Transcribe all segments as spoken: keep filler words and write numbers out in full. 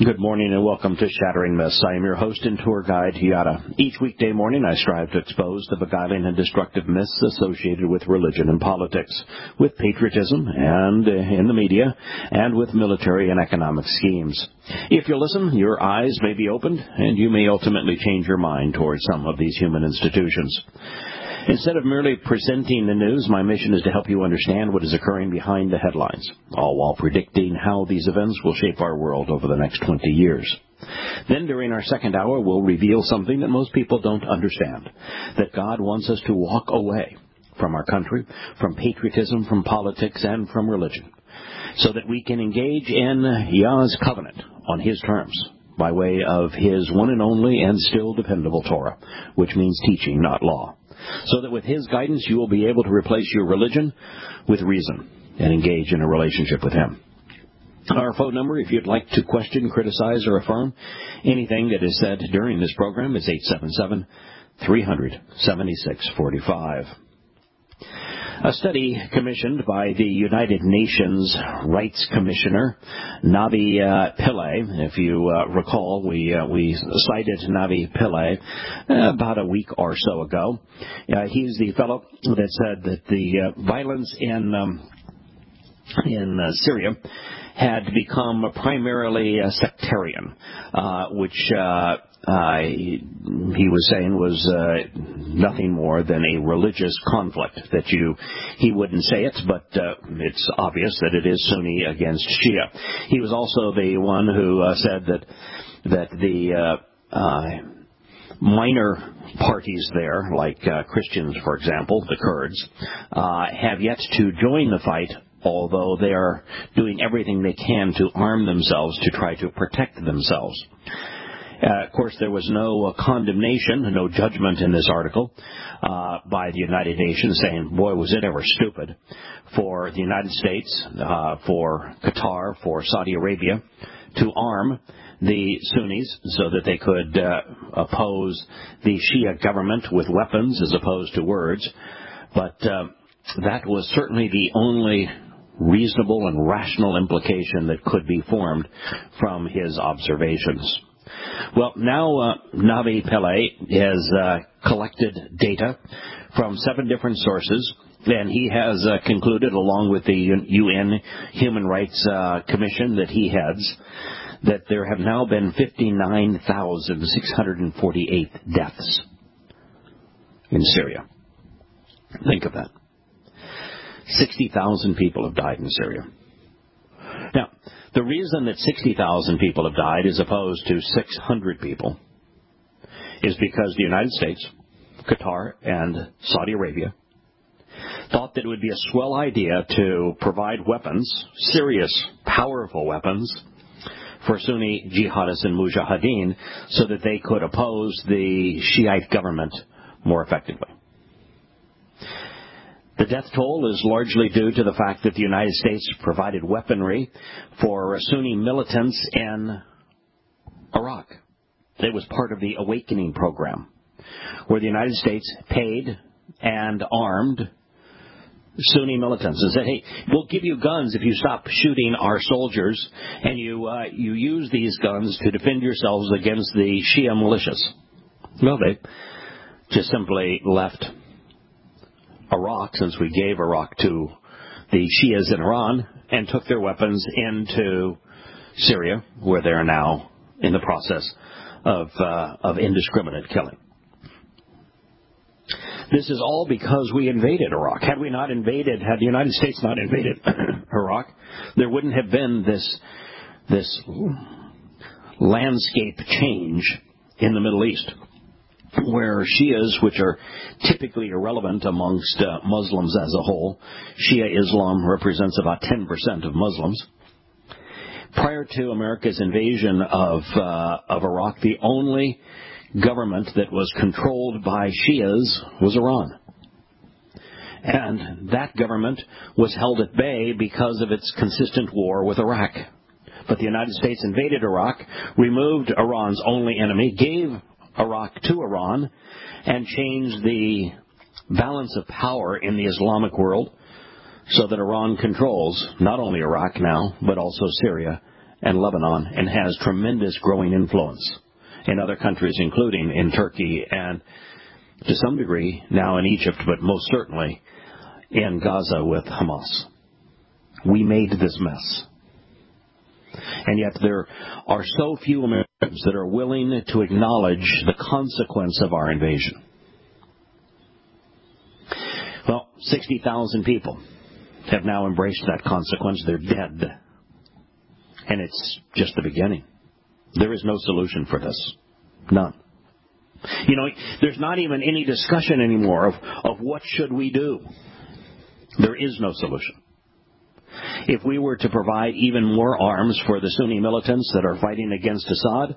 Good morning and welcome to Shattering Myths. I am your host and tour guide, Yada. Each weekday morning I strive to expose the beguiling and destructive myths associated with religion and politics, with patriotism and uh, in the media, and with military and economic schemes. If you listen, your eyes may be opened and you may ultimately change your mind towards some of these human institutions. Instead of merely presenting the news, my mission is to help you understand what is occurring behind the headlines, all while predicting how these events will shape our world over the next twenty years. Then during our second hour, we'll reveal something that most people don't understand, that God wants us to walk away from our country, from patriotism, from politics, and from religion, so that we can engage in Yah's covenant on His terms, by way of His one and only and still dependable Torah, which means teaching, not law. So that with His guidance you will be able to replace your religion with reason and engage in a relationship with Him. Our phone number, if you'd like to question, criticize, or affirm anything that is said during this program, is eight seven seven, three hundred, seventy-six forty-five. A study commissioned by the United Nations Rights Commissioner, Navi uh, Pillay. If you uh, recall, we uh, we cited Navi Pillay uh, about a week or so ago. Uh, he's the fellow that said that the uh, violence in um, in uh, Syria had become primarily uh, sectarian, uh, which uh, uh, he, he was saying was uh, nothing more than a religious conflict. That you, he wouldn't say it, but uh, it's obvious that it is Sunni against Shia. He was also the one who uh, said that that the uh, uh, minor parties there, like uh, Christians, for example, the Kurds, uh, have yet to join the fight, although they are doing everything they can to arm themselves to try to protect themselves. Uh, of course, there was no uh, condemnation, no judgment in this article uh, by the United Nations saying, boy, was it ever stupid for the United States, uh, for Qatar, for Saudi Arabia to arm the Sunnis so that they could uh, oppose the Shia government with weapons as opposed to words. But uh, that was certainly the only reasonable and rational implication that could be formed from his observations. Well, now uh, Navi Pillay has uh, collected data from seven different sources, and he has uh, concluded, along with the U N Human Rights uh, Commission that he heads, that there have now been fifty-nine thousand six hundred forty-eight deaths in Syria. Think of that. sixty thousand people have died in Syria. Now, the reason that sixty thousand people have died as opposed to six hundred people is because the United States, Qatar, and Saudi Arabia thought that it would be a swell idea to provide weapons, serious, powerful weapons, for Sunni jihadists and mujahideen so that they could oppose the Shiite government more effectively. The death toll is largely due to the fact that the United States provided weaponry for Sunni militants in Iraq. It was part of the Awakening program, where the United States paid and armed Sunni militants and said, hey, we'll give you guns if you stop shooting our soldiers, and you uh, you use these guns to defend yourselves against the Shia militias. Well, they just simply left Iraq, since we gave Iraq to the Shias in Iran, and took their weapons into Syria, where they are now in the process of uh, of indiscriminate killing. This is all because we invaded Iraq. Had we not invaded, had the United States not invaded Iraq, there wouldn't have been this this landscape change in the Middle East, where Shias, which are typically irrelevant amongst uh, Muslims as a whole, Shia Islam represents about ten percent of Muslims. Prior to America's invasion of uh, of Iraq, the only government that was controlled by Shias was Iran. And that government was held at bay because of its consistent war with Iraq. But the United States invaded Iraq, removed Iran's only enemy, gave Iraq to Iran, and changed the balance of power in the Islamic world so that Iran controls not only Iraq now, but also Syria and Lebanon and has tremendous growing influence in other countries, including in Turkey and, to some degree, now in Egypt, but most certainly in Gaza with Hamas. We made this mess. And yet there are so few Americans that are willing to acknowledge the consequence of our invasion. Well, sixty thousand people have now embraced that consequence. They're dead. And it's just the beginning. There is no solution for this. None. You know, there's not even any discussion anymore of, of what should we do. There is no solution. If we were to provide even more arms for the Sunni militants that are fighting against Assad,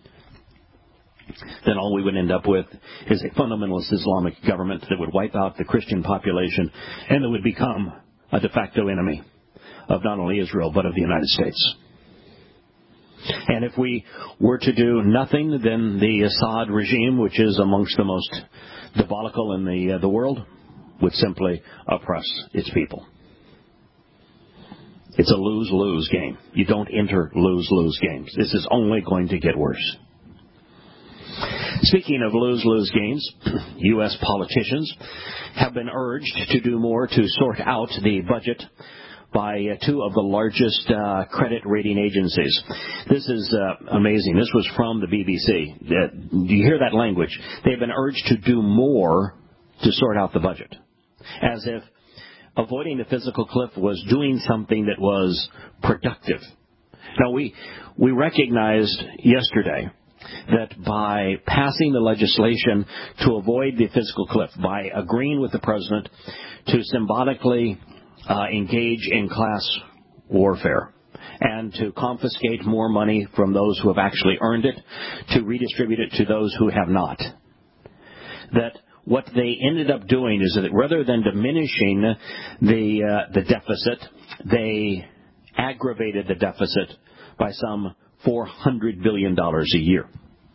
then all we would end up with is a fundamentalist Islamic government that would wipe out the Christian population and that would become a de facto enemy of not only Israel but of the United States. And if we were to do nothing, then the Assad regime, which is amongst the most diabolical in the, uh, the world, would simply oppress its people. It's a lose-lose game. You don't enter lose-lose games. This is only going to get worse. Speaking of lose-lose games, U S politicians have been urged to do more to sort out the budget by uh, two of the largest uh, credit rating agencies. This is uh, amazing. This was from the B B C. Uh, do you hear that language? They've been urged to do more to sort out the budget, as if avoiding the fiscal cliff was doing something that was productive. Now, we we recognized yesterday that by passing the legislation to avoid the fiscal cliff, by agreeing with the president to symbolically uh, engage in class warfare and to confiscate more money from those who have actually earned it, to redistribute it to those who have not, that what they ended up doing is that rather than diminishing the uh, the deficit, they aggravated the deficit by some four hundred billion dollars a year.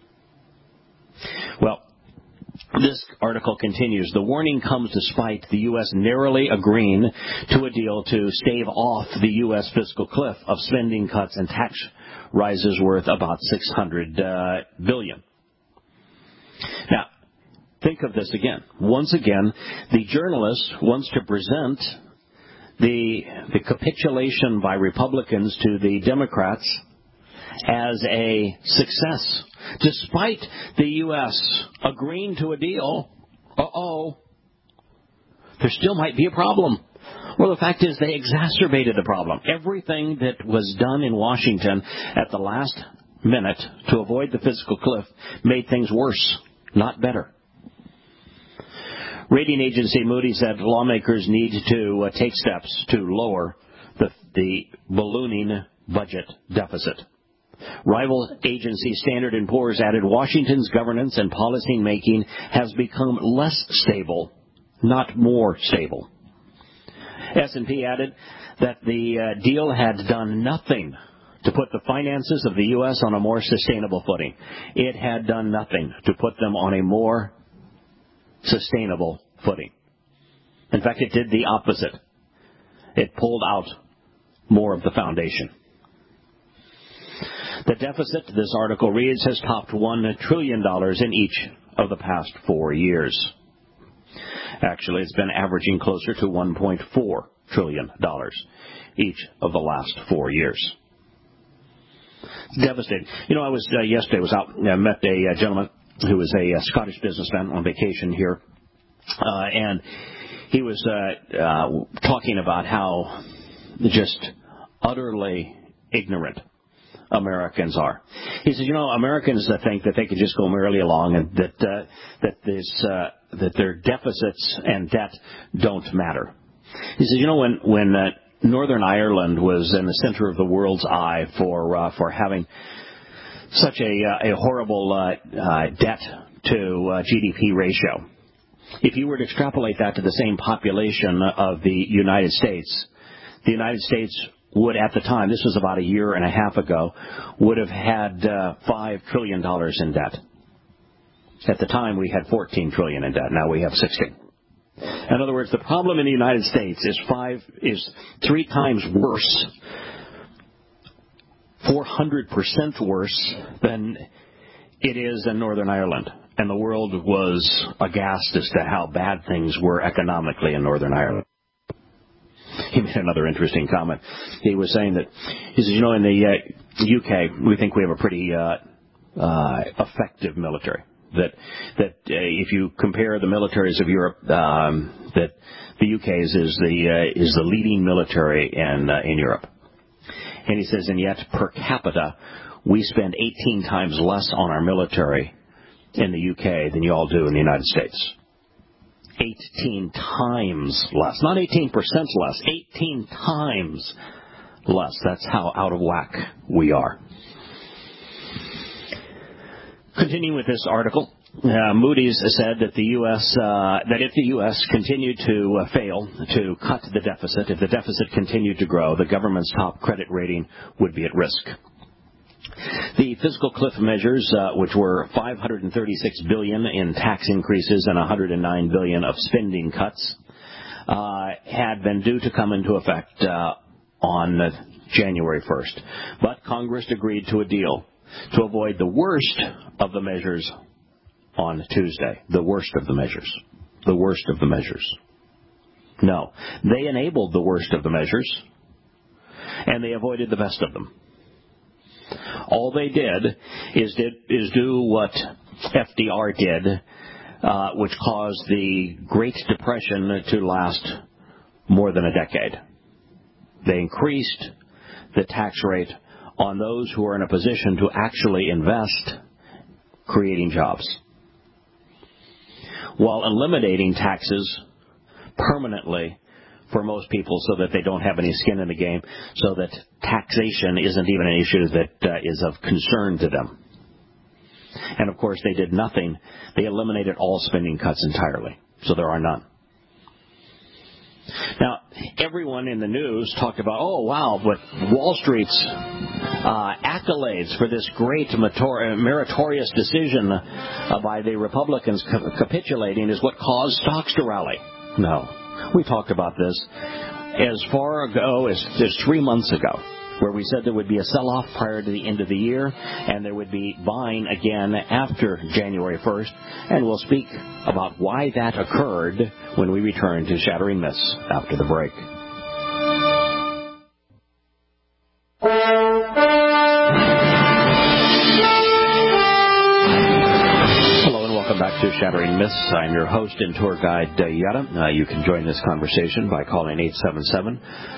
Well, this article continues. The warning comes despite the U S narrowly agreeing to a deal to stave off the U S fiscal cliff of spending cuts and tax rises worth about six hundred billion dollars. Now, think of this again. Once again, the journalist wants to present the the capitulation by Republicans to the Democrats as a success. Despite the U S agreeing to a deal, uh-oh, there still might be a problem. Well, the fact is they exacerbated the problem. Everything that was done in Washington at the last minute to avoid the fiscal cliff made things worse, not better. Rating agency Moody's said lawmakers need to uh, take steps to lower the, the ballooning budget deficit. Rival agency Standard and Poor's added Washington's governance and policy making has become less stable, not more stable. S and P added that the uh, deal had done nothing to put the finances of the U S on a more sustainable footing. It had done nothing to put them on a more sustainable footing. In fact, it did the opposite. It pulled out more of the foundation. The deficit, this article reads, has topped one trillion dollars in each of the past four years. Actually, it's been averaging closer to one point four trillion dollars each of the last four years. It's devastating. You know, I was, uh, yesterday, I was out, I met a uh, gentleman who was a uh, Scottish businessman on vacation here, uh, and he was uh, uh, talking about how just utterly ignorant Americans are. He says, you know, Americans uh, think that they can just go merrily along and that uh, that this uh, that their deficits and debt don't matter. He says, you know, when when uh, Northern Ireland was in the center of the world's eye for uh, for having such a uh, a horrible uh, uh, debt to uh, G D P ratio, if you were to extrapolate that to the same population of the United States, the United States would, at the time, this was about a year and a half ago, would have had uh, five trillion dollars in debt. At the time, we had fourteen trillion dollars in debt. Now we have sixteen. In other words, the problem in the United States is five is three times worse four hundred percent worse than it is in Northern Ireland. And the world was aghast as to how bad things were economically in Northern Ireland. He made another interesting comment. He was saying that, he says, you know, in the uh, U K, we think we have a pretty uh, uh, effective military. That that uh, if you compare the militaries of Europe, um, that the U K's is the uh, is the leading military in uh, in Europe. And he says, and yet per capita, we spend eighteen times less on our military in the U K than you all do in the United States. eighteen times less. Not eighteen percent less. eighteen times less. That's how out of whack we are. Continuing with this article, uh, Moody's said that the U S uh, that if the U S continued to uh, fail to cut the deficit, if the deficit continued to grow, the government's top credit rating would be at risk. The fiscal cliff measures, uh, which were five hundred thirty-six billion dollars in tax increases and one hundred nine billion dollars of spending cuts, uh, had been due to come into effect uh, on uh, January first. But Congress agreed to a deal to avoid the worst of the measures on Tuesday. The worst of the measures. The worst of the measures. No. They enabled the worst of the measures, and they avoided the best of them. All they did is did is do what F D R did, uh, which caused the Great Depression to last more than a decade. They increased the tax rate on those who are in a position to actually invest, creating jobs, while eliminating taxes permanently for most people so that they don't have any skin in the game, so that taxation isn't even an issue that uh, is of concern to them. And, of course, they did nothing. They eliminated all spending cuts entirely, so there are none. Now, everyone in the news talked about, oh, wow, but Wall Street's uh, accolades for this great meritorious decision uh, by the Republicans cap- capitulating is what caused stocks to rally. No. We talked about this as far ago as just three months ago, where we said there would be a sell-off prior to the end of the year, and there would be buying again after January first, and we'll speak about why that occurred when we return to Shattering Myths after the break. Back to Shattering Myths. I'm your host and tour guide, uh, Yada. Uh, you can join this conversation by calling eight seven seven,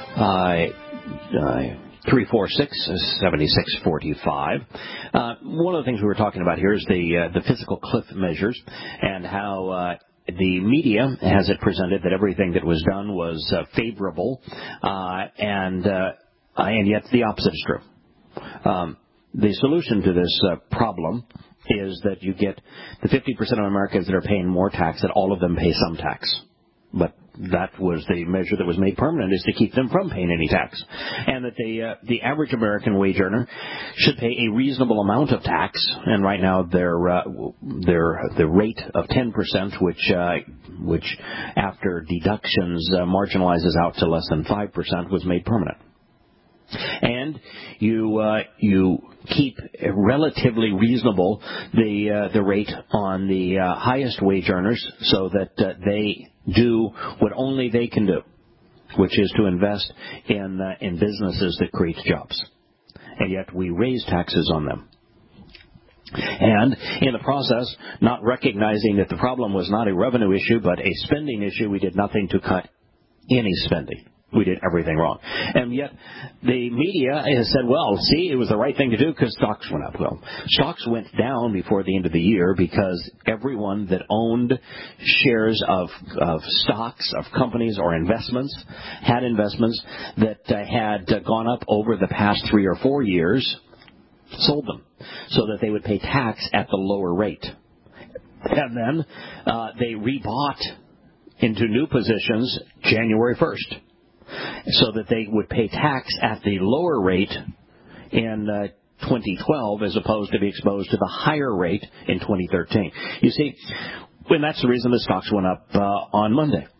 three four six, seven six four five. Uh, one of the things we were talking about here is the uh, the physical cliff measures and how uh, the media has it presented that everything that was done was uh, favorable, uh, and uh, and yet the opposite is true. Um, the solution to this uh, problem is that you get the fifty percent of Americans that are paying more tax, that all of them pay some tax. But that was the measure that was made permanent, is to keep them from paying any tax. And that the uh, the average American wage earner should pay a reasonable amount of tax. And right now their uh, their the rate of ten percent, which uh, which after deductions uh, marginalizes out to less than five percent, was made permanent. And you uh, you keep relatively reasonable the uh, the rate on the uh, highest wage earners, so that uh, they do what only they can do, which is to invest in uh, in businesses that create jobs. And yet we raise taxes on them. And in the process, not recognizing that the problem was not a revenue issue but a spending issue, we did nothing to cut any spending. We did everything wrong. And yet the media has said, well, see, it was the right thing to do because stocks went up. Well, stocks went down before the end of the year because everyone that owned shares of, of stocks, of companies or investments, had investments that uh, had uh, gone up over the past three or four years, sold them so that they would pay tax at the lower rate. And then uh, they rebought into new positions January first. So that they would pay tax at the lower rate in uh, twenty twelve as opposed to be exposed to the higher rate in twenty thirteen. You see, and that's the reason the stocks went up uh, on Monday.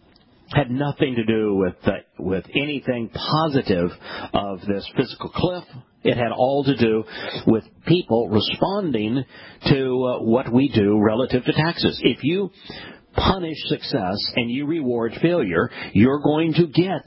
had nothing to do with uh, with anything positive of this fiscal cliff. It had all to do with people responding to uh, what we do relative to taxes. If you punish success and you reward failure, you're going to get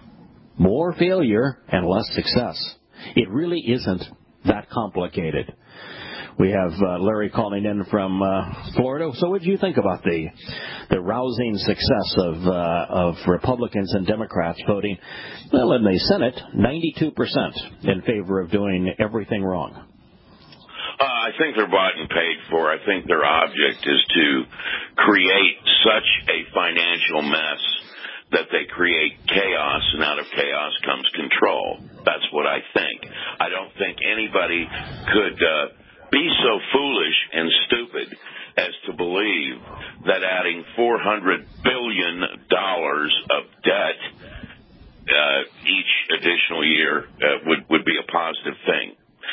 more failure and less success. It really isn't that complicated. We have uh, Larry calling in from uh, Florida. So what do you think about the the rousing success of uh, of Republicans and Democrats voting, well, in the Senate, ninety-two percent in favor of doing everything wrong? Uh, I think they're bought and paid for. I think their object is to create such a financial mess that they create chaos, and out of chaos comes control. That's what I think. I don't think anybody could uh, be so foolish and stupid as to believe that adding four hundred billion dollars of debt uh, each additional year uh, would, would be a positive thing.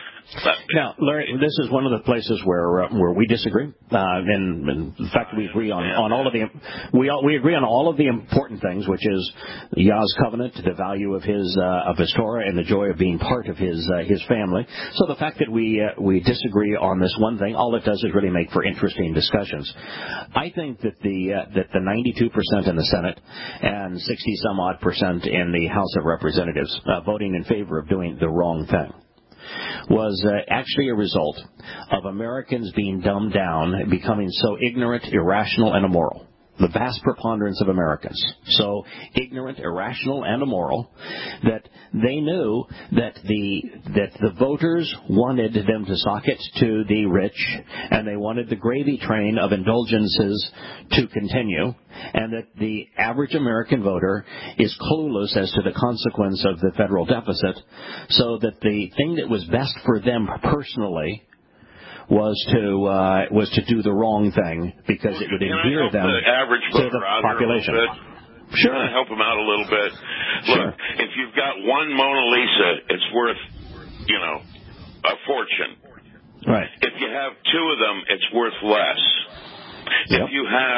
Now, Larry, this is one of the places where uh, where we disagree, uh, and, and in fact, we agree on, on all of the we all, we agree on all of the important things, which is Yah's covenant, the value of his uh, of his Torah, and the joy of being part of his uh, his family. So the fact that we uh, we disagree on this one thing, all it does is really make for interesting discussions. I think that the uh, that the ninety-two percent in the Senate and sixty some odd percent in the House of Representatives uh, voting in favor of doing the wrong thing was uh, actually a result of Americans being dumbed down, becoming so ignorant, irrational, and immoral. The vast preponderance of Americans, so ignorant, irrational, and immoral, that they knew that the that the voters wanted them to sock it to the rich, and they wanted the gravy train of indulgences to continue, and that the average American voter is clueless as to the consequence of the federal deficit, so that the thing that was best for them personally was to uh, was to do the wrong thing because it would endear them the average to the population. Sure, Can I help them out a little bit. Sure. Look, if you've got one Mona Lisa, it's worth, you know, a fortune. Right. If you have two of them, it's worth less. Yep. If you have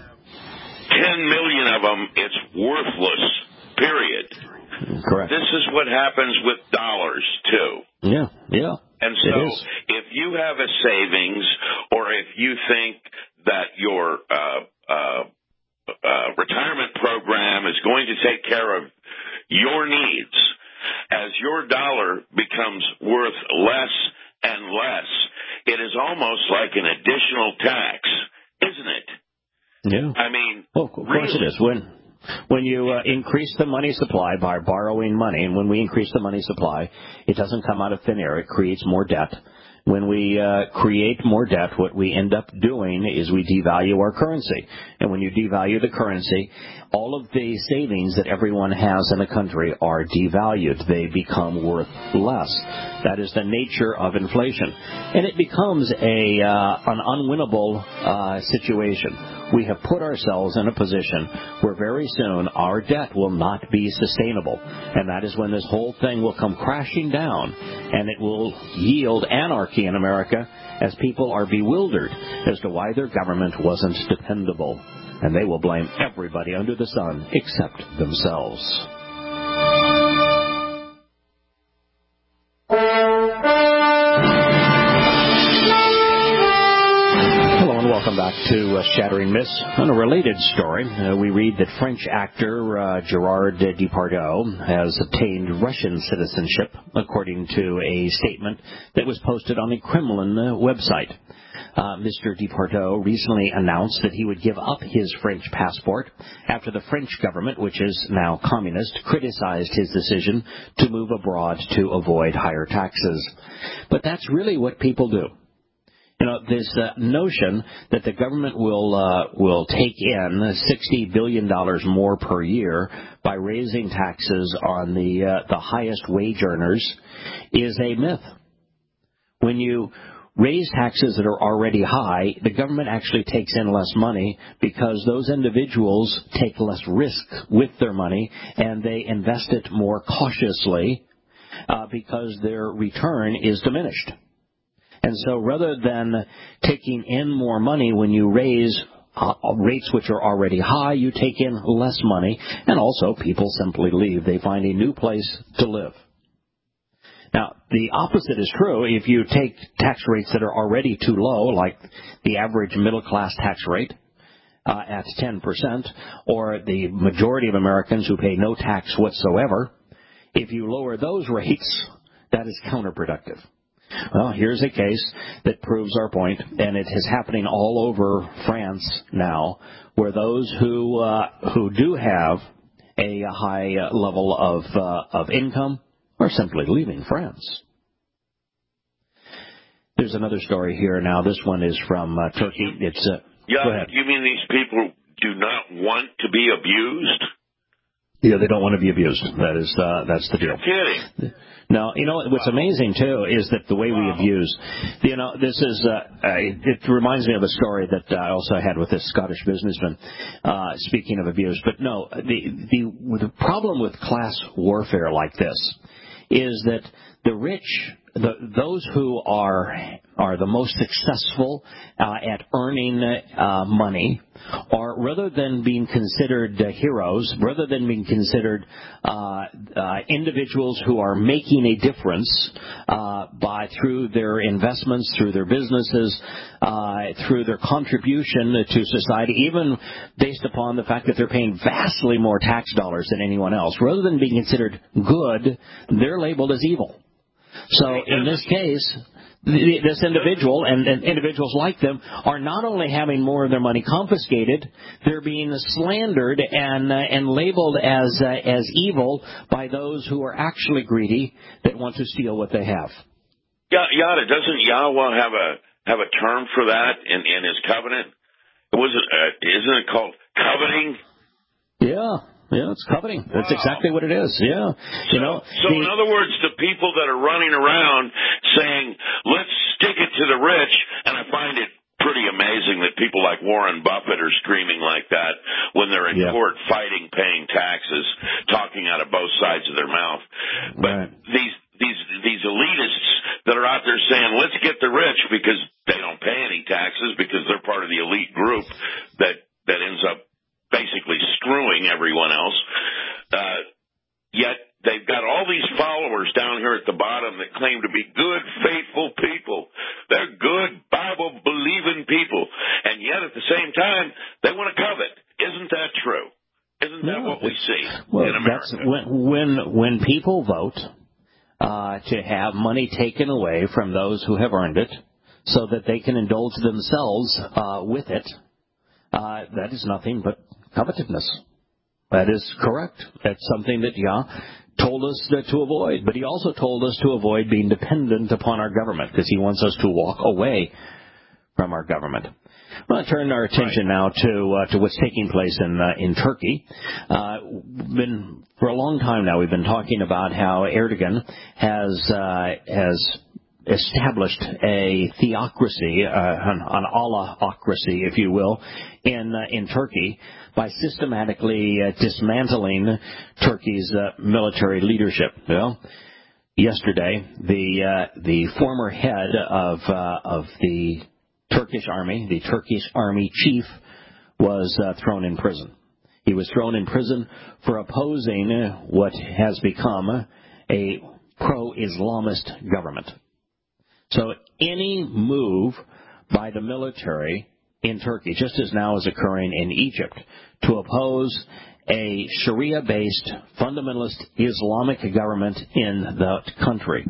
ten million of them, it's worthless. Period. Correct. This is what happens with dollars too. Yeah. Yeah. And so if you have a savings, or if you think that your uh, uh, uh, retirement program is going to take care of your needs, as your dollar becomes worth less and less, it is almost like an additional tax, isn't it? Yeah. I mean, well, of course really? it is. When when you uh, increase the money supply by borrowing money, and when we increase the money supply, it doesn't come out of thin air. It creates more debt. When we uh, create more debt, what we end up doing is we devalue our currency. And when you devalue the currency, all of the savings that everyone has in the country are devalued. They become worth less. That is the nature of inflation. And it becomes a uh, an unwinnable uh, situation. We have put ourselves in a position where very soon our debt will not be sustainable. And that is when this whole thing will come crashing down, and it will yield anarchy in America as people are bewildered as to why their government wasn't dependable. And they will blame everybody under the sun except themselves. Welcome back to uh, Shattering Myths. On a related story, uh, we read that French actor uh, Gerard Depardieu has obtained Russian citizenship, according to a statement that was posted on the Kremlin uh, website. Uh, Mister Depardieu recently announced that he would give up his French passport after the French government, which is now communist, criticized his decision to move abroad to avoid higher taxes. But that's really what people do. You know, this uh, notion that the government will uh, will take in sixty billion dollars more per year by raising taxes on the uh, the highest wage earners is a myth. When you raise taxes that are already high, the government actually takes in less money because those individuals take less risk with their money and they invest it more cautiously uh, because their return is diminished. And so rather than taking in more money when you raise uh, rates which are already high, you take in less money, and also people simply leave. They find a new place to live. Now, the opposite is true. If you take tax rates that are already too low, like the average middle-class tax rate uh, at ten percent, or the majority of Americans who pay no tax whatsoever, if you lower those rates, that is counterproductive. Well, here's a case that proves our point, and it is happening all over France now, where those who uh, who do have a high level of uh, of income are simply leaving France. There's another story here now. This one is from uh, Turkey. It's uh, yeah. Go ahead. You mean these people do not want to be abused? Yeah, they don't want to be abused. That is uh, that's the deal. You're kidding. No, you know what's amazing too is that the way we abuse. You know, this is. Uh, uh, it reminds me of a story that I also had with this Scottish businessman. Uh, speaking of abuse, but no, the the the problem with class warfare like this is that the rich, the, those who are are the most successful uh, at earning uh, money, are rather than being considered uh, heroes, rather than being considered uh, uh, individuals who are making a difference uh, by through their investments, through their businesses, uh, through their contribution to society, even based upon the fact that they're paying vastly more tax dollars than anyone else, rather than being considered good, they're labeled as evil. So in this case, this individual and, and individuals like them are not only having more of their money confiscated, they're being slandered and uh, and labeled as uh, as evil by those who are actually greedy that want to steal what they have. Yeah, Yada, doesn't Yahweh have a have a term for that in, in his covenant? Was it? Uh, isn't it called coveting? Yeah. Yeah, it's coveting. That's wow. exactly what it is. Yeah. You know. So, the, in other words, the people that are running around saying, let's stick it to the rich, and I find it pretty amazing that people like Warren Buffett are screaming like that when they're in yeah. court fighting paying taxes, talking out of both sides of their mouth. But right. these these these elitists that are out there saying, let's get the rich because they don't pay any taxes because they're part of the elite group that, that ends up basically screwing everyone else, uh, yet they've got all these followers down here at the bottom that claim to be good, faithful people. They're good, Bible-believing people, and yet at the same time, they want to covet. Isn't that true? Isn't that no, what we see well, in America? That's when, when, when people vote uh, to have money taken away from those who have earned it so that they can indulge themselves uh, with it, uh, that is nothing but covetousness. That is correct. That's something that Yah told us that to avoid. But he also told us to avoid being dependent upon our government because he wants us to walk away from our government. I want to turn our attention now to uh, to what's taking place in uh, in Turkey. Uh, been for a long time now we've been talking about how Erdogan has uh, has established a theocracy, uh, an, an Allahocracy, if you will, in uh, in Turkey by systematically uh, dismantling Turkey's uh, military leadership. Well, yesterday, the uh, the former head of uh, of the Turkish army, the Turkish army chief, was uh, thrown in prison. He was thrown in prison for opposing what has become a pro-Islamist government. So any move by the military in Turkey, just as now is occurring in Egypt, to oppose a Sharia-based fundamentalist Islamic government in the country,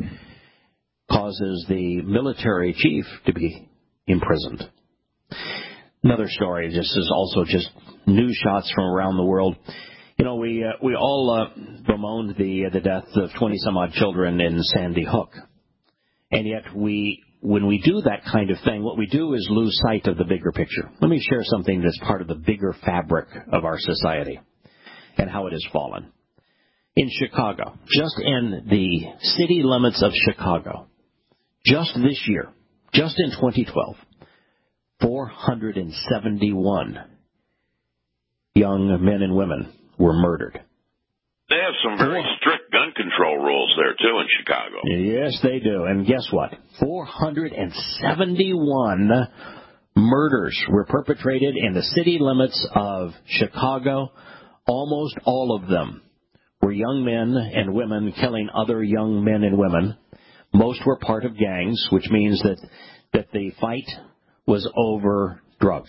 causes the military chief to be imprisoned. Another story, this is also just news shots from around the world. You know, we uh, we all uh, bemoaned the uh, the death of twenty some odd children in Sandy Hook. And yet we, when we do that kind of thing, what we do is lose sight of the bigger picture. Let me share something that's part of the bigger fabric of our society and how it has fallen. In Chicago, just in the city limits of Chicago, just this year, just in twenty twelve, four hundred seventy-one young men and women were murdered. They have some very strict gun control rules there, too, in Chicago. Yes, they do. And guess what? four hundred seventy-one murders were perpetrated in the city limits of Chicago. Almost all of them were young men and women killing other young men and women. Most were part of gangs, which means that, that the fight was over drugs.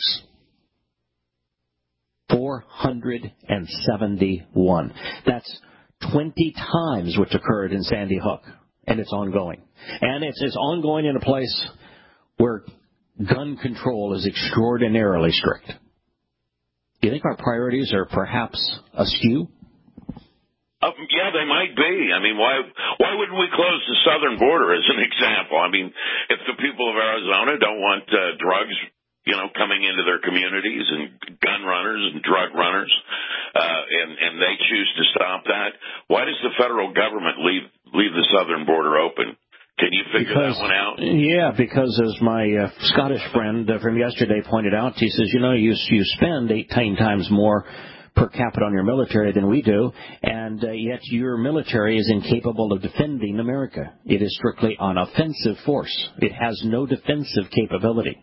four hundred seventy-one. That's twenty times what occurred in Sandy Hook, and it's ongoing. And it's, it's ongoing in a place where gun control is extraordinarily strict. Do you think our priorities are perhaps askew? Uh, yeah, they might be. I mean, why why wouldn't we close the southern border as an example? I mean, if the people of Arizona don't want uh, drugs, you know, coming into their communities and gun runners and drug runners, uh, and, and they choose to stop that, why does the federal government leave leave the southern border open? Can you figure because, that one out? Yeah, because as my uh, Scottish friend uh, from yesterday pointed out, he says, you know, you you spend eighteen times more per capita on your military than we do, and uh, yet your military is incapable of defending America. It is strictly an offensive force. It has no defensive capability.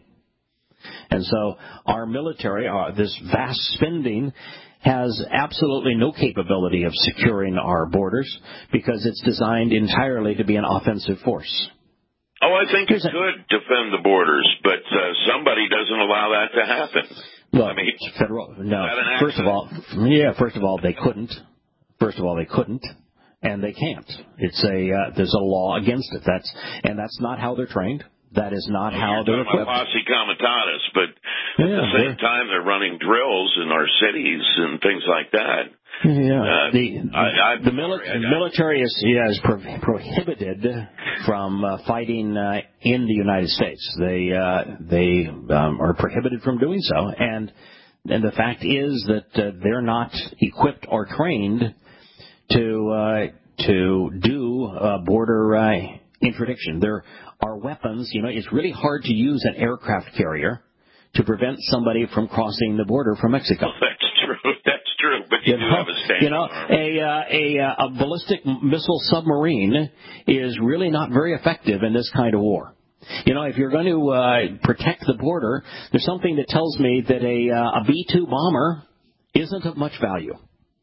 And so our military, uh, this vast spending, has absolutely no capability of securing our borders because it's designed entirely to be an offensive force. Oh, I think it could defend the borders, but uh, somebody doesn't allow that to happen. Well, I mean, federal, no. First of all, yeah, first of all, they couldn't. First of all, they couldn't, and they can't. It's a uh, there's a law against it. That's and that's not how they're trained. That is not well, how they're equipped. Posse comitatus, but at yeah, the same time, they're running drills in our cities and things like that. Yeah, uh, the I, I, the, mili- the military is yeah, is pro- prohibited from uh, fighting uh, in the United States. They uh, they um, are prohibited from doing so, and and the fact is that uh, they're not equipped or trained to uh, to do uh, border uh, interdiction. There are weapons. You know, it's really hard to use an aircraft carrier to prevent somebody from crossing the border from Mexico. Well, that's true. That's true. But you, you do know, have a standing You know, arm. a, uh, a, uh, a ballistic missile submarine is really not very effective in this kind of war. You know, if you're going to uh, protect the border, there's something that tells me that a, uh, a B two bomber isn't of much value.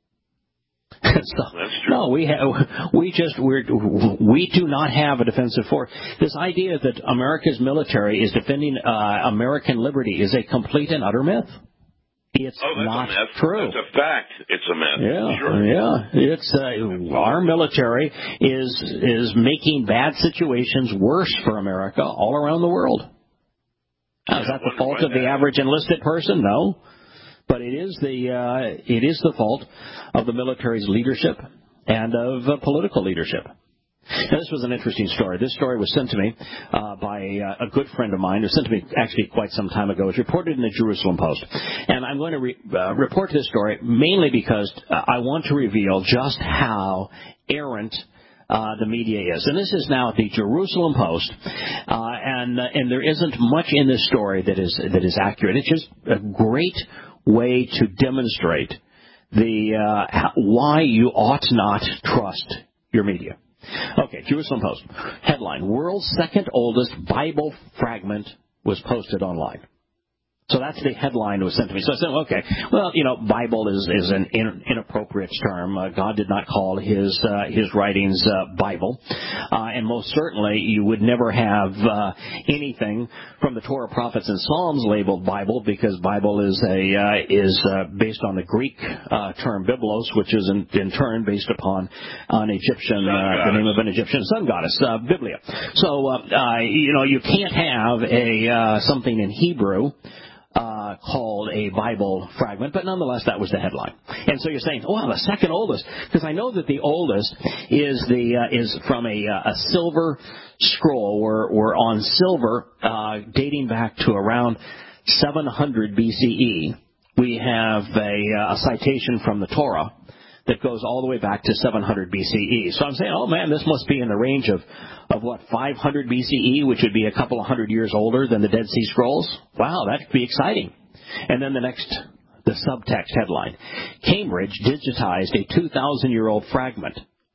so, That's true. No, we have, we just we're, we do not have a defensive force. This idea that America's military is defending uh, American liberty is a complete and utter myth. It's oh, that's not a myth. true. That's a fact. It's a myth. Yeah, sure. yeah. It's uh, our military is is making bad situations worse for America all around the world. Now, is that the fault of the average enlisted person? No. But it is the uh, it is the fault of the military's leadership and of uh, political leadership. Now, this was an interesting story. This story was sent to me uh, by uh, a good friend of mine. It was sent to me actually quite some time ago. It was reported in the Jerusalem Post. And I'm going to re- uh, report this story mainly because uh, I want to reveal just how errant Uh, the media is. And this is now the Jerusalem Post, uh, and uh, and there isn't much in this story that is that is accurate. It's just a great way to demonstrate the uh, how, why you ought not trust your media. Okay, Jerusalem Post headline: World's second oldest Bible fragment was posted online. So that's the headline that was sent to me. So I said, okay, well, you know, Bible is, is an in, inappropriate term. Uh, God did not call his uh, his writings uh, Bible. Uh, and most certainly you would never have uh, anything from the Torah, Prophets, and Psalms labeled Bible, because Bible is a uh, is uh, based on the Greek uh, term biblos, which is in, in turn based upon an Egyptian, uh, the name of an Egyptian sun goddess, uh, Biblia. So, uh, uh, you know, you can't have a uh, something in Hebrew Uh, called a Bible fragment, but nonetheless, that was the headline. And so you're saying, oh, well, the second oldest, because I know that the oldest is the uh, is from a, uh, a silver scroll, or, or on silver, uh, dating back to around seven hundred B C E. We have a, uh, a citation from the Torah that goes all the way back to seven hundred B C E. So I'm saying, oh man, this must be in the range of, of what, five hundred B C E, which would be a couple of hundred years older than the Dead Sea Scrolls. Wow, that could be exciting. And then the next, the subtext headline: Cambridge digitized a two thousand year old fragment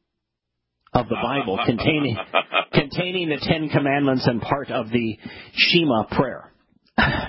of the Bible containing containing the Ten Commandments and part of the Shema prayer.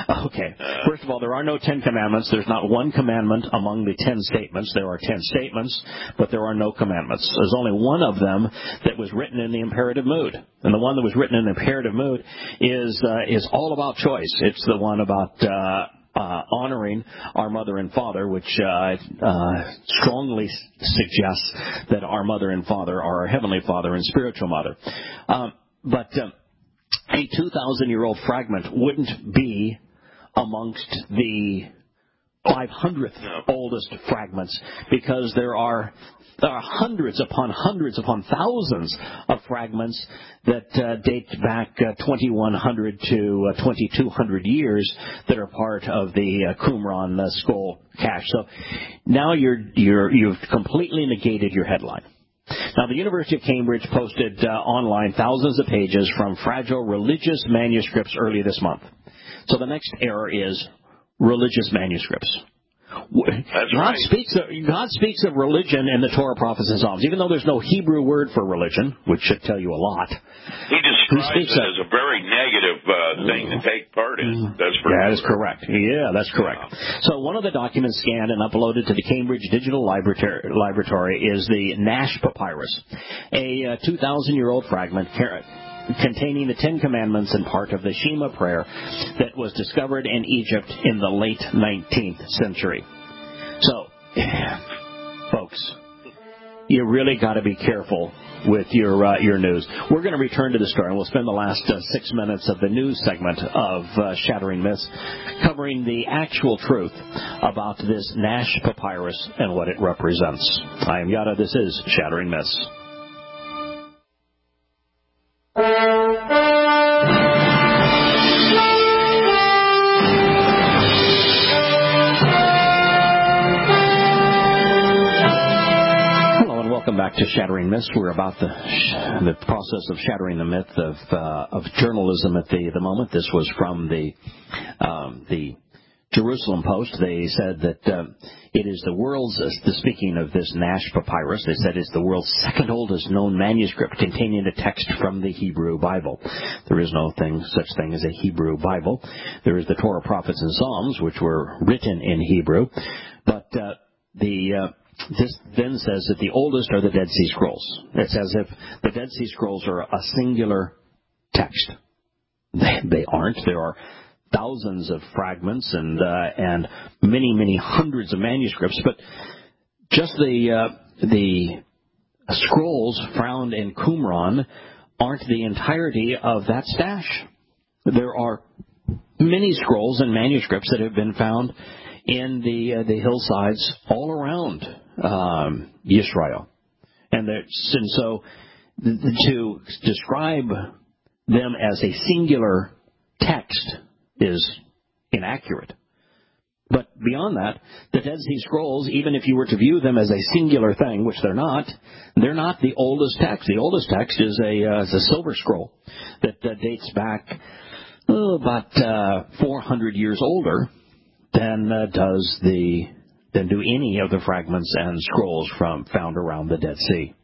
Okay. First of all, there are no Ten Commandments. There's not one commandment among the ten statements. There are ten statements, but there are no commandments. There's only one of them that was written in the imperative mood. And the one that was written in the imperative mood is uh, is all about choice. It's the one about uh, uh, honoring our mother and father, which uh, uh, strongly suggests that our mother and father are our heavenly Father and spiritual mother. Um, but uh, a two thousand year old fragment wouldn't be amongst the five hundredth oldest fragments, because there are there are hundreds upon hundreds upon thousands of fragments that uh, date back uh, twenty-one hundred to uh, twenty-two hundred years that are part of the uh, Qumran uh, scroll cache. So now you're you're you've completely negated your headline. Now, the University of Cambridge posted uh, online thousands of pages from fragile religious manuscripts early this month. So the next error is religious manuscripts. That's God right. speaks of, God speaks of religion in the Torah, Prophets, and Psalms, even though there's no Hebrew word for religion, which should tell you a lot. He describes it of, as a very negative uh, thing to take part in. That's for That sure. is correct. Yeah, that's correct. Yeah. So one of the documents scanned and uploaded to the Cambridge Digital Library, Library is the Nash Papyrus, a uh, two thousand year old fragment containing the Ten Commandments and part of the Shema prayer that was discovered in Egypt in the late nineteenth century. So, folks, you really got to be careful with your uh, your news. We're going to return to the story, and we'll spend the last uh, six minutes of the news segment of uh, Shattering Myths covering the actual truth about this Nash Papyrus and what it represents. I am Yada. This is Shattering Myths. Welcome back to Shattering Myths. We're about the the process of shattering the myth of uh, of journalism at the the moment. This was from the um, the Jerusalem Post. They said that uh, it is the world's, uh, speaking of this Nash Papyrus, they said it's the world's second oldest known manuscript containing a text from the Hebrew Bible. There is no thing such thing as a Hebrew Bible. There is the Torah, Prophets, and Psalms, which were written in Hebrew, but uh, the uh, This then says that the oldest are the Dead Sea Scrolls. It's as if the Dead Sea Scrolls are a singular text. They, they aren't. There are thousands of fragments and uh, and many, many hundreds of manuscripts, but just the uh, the scrolls found in Qumran aren't the entirety of that stash. There are many scrolls and manuscripts that have been found in the uh, the hillsides all around um, Israel, and, and so th- to describe them as a singular text is inaccurate. But beyond that, the Dead Sea Scrolls, even if you were to view them as a singular thing, which they're not, they're not the oldest text. The oldest text is a uh, is a silver scroll that uh, dates back oh, about uh, four hundred years older than uh, does the than do any of the fragments and scrolls from found around the Dead Sea.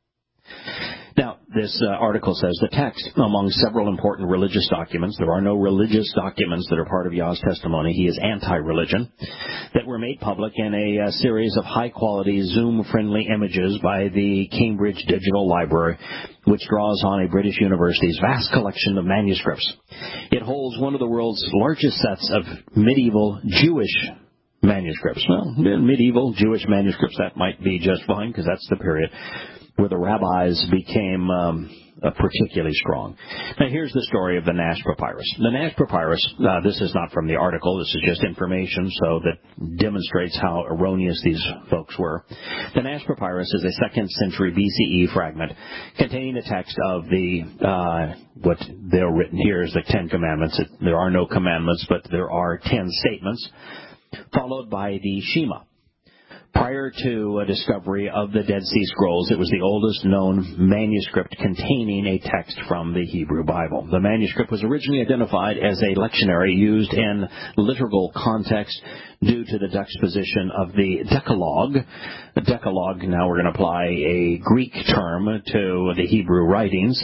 Now, this uh, article says the text, among several important religious documents, there are no religious documents that are part of Yah's testimony. He is anti-religion, that were made public in a uh, series of high-quality, Zoom-friendly images by the Cambridge Digital Library, which draws on a British university's vast collection of manuscripts. It holds one of the world's largest sets of medieval Jewish manuscripts. Well, medieval Jewish manuscripts, that might be just fine, because that's the period where the rabbis became um, uh, particularly strong. Now, here's the story of the Nash Papyrus. The Nash Papyrus, uh, this is not from the article, this is just information, so that demonstrates how erroneous these folks were. The Nash Papyrus is a second century B C E fragment containing the text of the, uh, what they're written here is the Ten Commandments. It, there are no commandments, but there are ten statements, followed by the Shema. Prior to a discovery of the Dead Sea Scrolls, it was the oldest known manuscript containing a text from the Hebrew Bible. The manuscript was originally identified as a lectionary used in liturgical context due to the juxtaposition of the Decalogue. The Decalogue, now we're going to apply a Greek term to the Hebrew writings,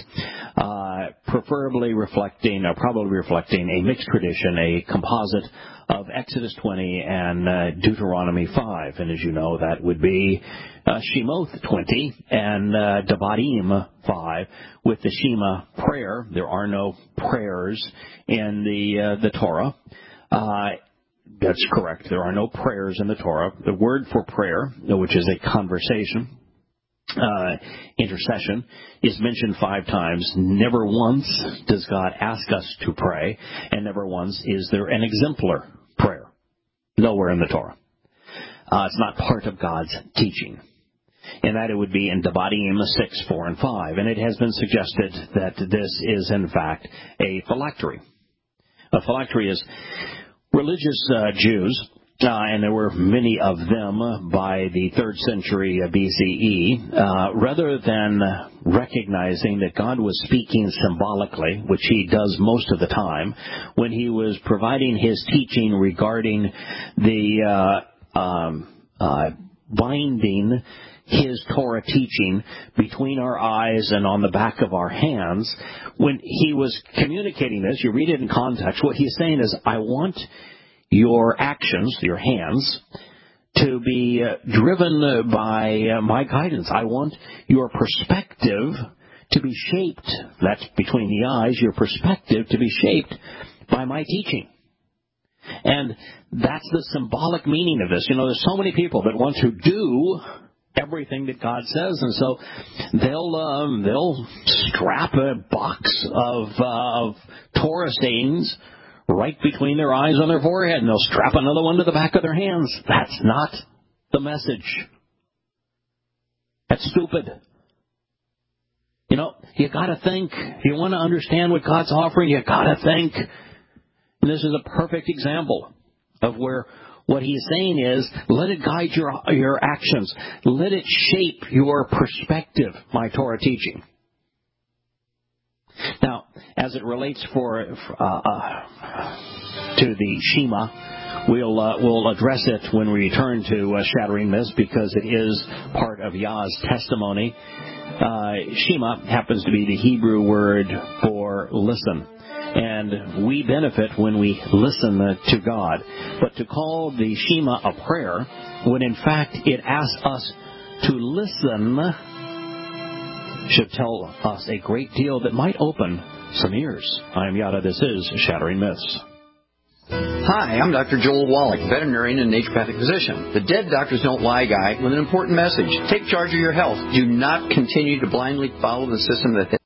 uh, preferably reflecting, or probably reflecting, a mixed tradition, a composite of Exodus twenty and uh, Deuteronomy five. And as you know, that would be uh, Shemoth twenty and uh, Devarim five. With the Shema prayer, there are no prayers in the uh, the Torah. Uh, that's correct. There are no prayers in the Torah. The word for prayer, which is a conversation, Uh, intercession, is mentioned five times. Never once does God ask us to pray, and never once is there an exemplar prayer. Nowhere in the Torah. Uh, it's not part of God's teaching. And that it would be in Devarim six, four, and five. And it has been suggested that this is, in fact, a phylactery. A phylactery is religious uh, Jews, Uh, and there were many of them by the third century B C E, uh, rather than recognizing that God was speaking symbolically, which he does most of the time, when he was providing his teaching regarding the uh, um, uh, binding his Torah teaching between our eyes and on the back of our hands, when he was communicating this, you read it in context, what he's saying is, I want your actions, your hands, to be uh, driven uh, by uh, my guidance. I want your perspective to be shaped, that's between the eyes, your perspective to be shaped by my teaching. And that's the symbolic meaning of this. You know, there's so many people that want to do everything that God says, and so they'll um, they'll strap a box of, uh, of Torah sayings right between their eyes on their forehead, and they'll strap another one to the back of their hands. That's not the message. That's stupid. You know, you gotta think. If you want to understand what God's offering, you gotta think. And this is a perfect example of where what he's saying is, let it guide your, your actions. Let it shape your perspective, my Torah teaching. Now, as it relates for uh, uh, to the Shema, we'll uh, we'll address it when we return to uh, Shattering Myths, because it is part of Yah's testimony. Uh, Shema happens to be the Hebrew word for listen, and we benefit when we listen to God. But to call the Shema a prayer, when in fact it asks us to listen, should tell us a great deal that might open some ears. I am Yada. This is Shattering Myths. Hi, I'm Doctor Joel Wallach, veterinarian and naturopathic physician. The Dead Doctors Don't Lie guy with an important message. Take charge of your health. Do not continue to blindly follow the system that